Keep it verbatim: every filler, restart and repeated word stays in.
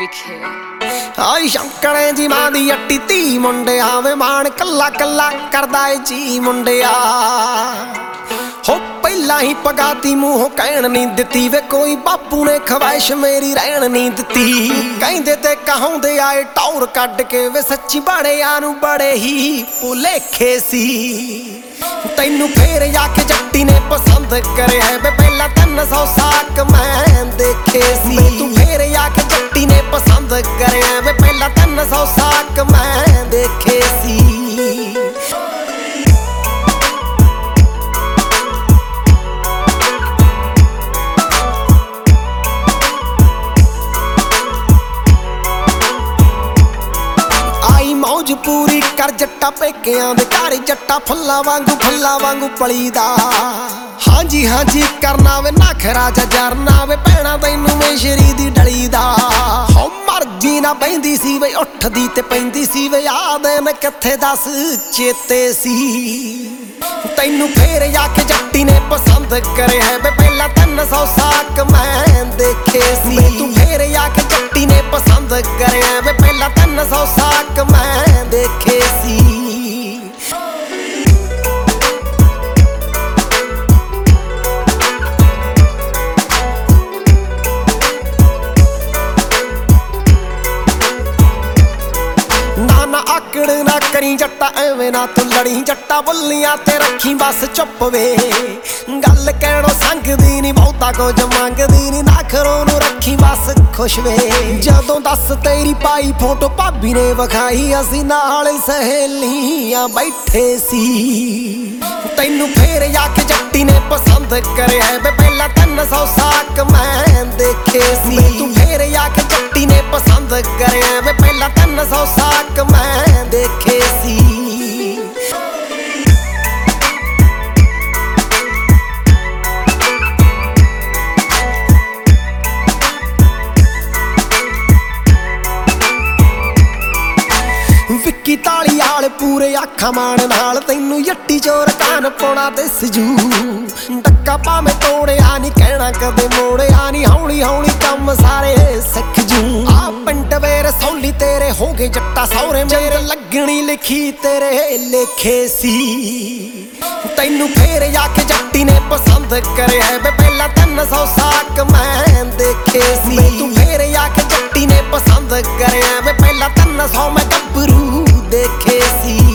लिखे आई शंकरे जी मां दी अट्टी धी मुंडिया वे मान कला कला करदा ए जी मुंडिया हो पहला ही पगाती मुंह कहण नहीं दिती वे कोई बापू ने ख्वाहिश मेरी रहन नहीं दिती कहंदे ते कहाउंदे आए टौर कढ के वे सच्ची बड़िया नूं बड़े ही भुलेखे सी तैनू फेर आके जट्टी ने पसंद करे है वे पहला तीन सौ साक मैं देखे सी तू फेर आके जट्टी ने पसंद करे है वे पहला तीन सौ साक मैं देखे सी मौज पूरी कर जट्टा पेकियां दे घर जट्टा फुल्ला वांगू फुल्ला वांगू पलीदा हाँ जी हाँ जी करना वे नखरा जरना वे भैणा तैनू मेशरी दी डली दा हो मर्जी ना बहिंदी सी वे उठदी ते पैंदी सी वे आ दिन किथे दस चेते सी तैनू फेर आके जट्टी ने पसंद करे है वे पहला तीन सौ साक मैं देखे सी तू फेर आके जट्टी ने पसंद करे है वे पहला तीन सौ साक मैं देखे सी आकड़ ना करी जट्टा एवें ना तू लड़ी जट्टा बुल्लियां ते रखी बस चुप वे गल कहणो संगदी नी बहुता कुछ मंगदी नी नखरों नूं रखी बस खुश वे जदों दस तेरी पाई फोटो भाभी ने विखाई असीं नाल सहेलियां बैठे सी तैनू फेर आके जट्टी ने पसंद करे है वे पहला तीन सौ साक मैं देखे सी तू फेर आके जट्टी ने पसंद करे है वे पहला तीन सौ साक मैं देखे सी विक्की ताली आल पूरे आखा मान नाल तैनू यट्टी चोर कान पौना दिस जू डक्का भावें तोड़िया नी कहना कदे मोड़िया नी हौली हौली कम सारे सिख जू आ पिंड वेर सौली तेरे हो गए जट्टा सौरे मेरे लगनी लिखी तेरे लेखे सी तैनू फेर आके जट्टी ने पसंद करे है वे पहला तीन सौ साक मैं देखे सी तू फेर आके जट्टी ने पसंद करे है वे पहला तीन सौ मैं गभरू देखे सी।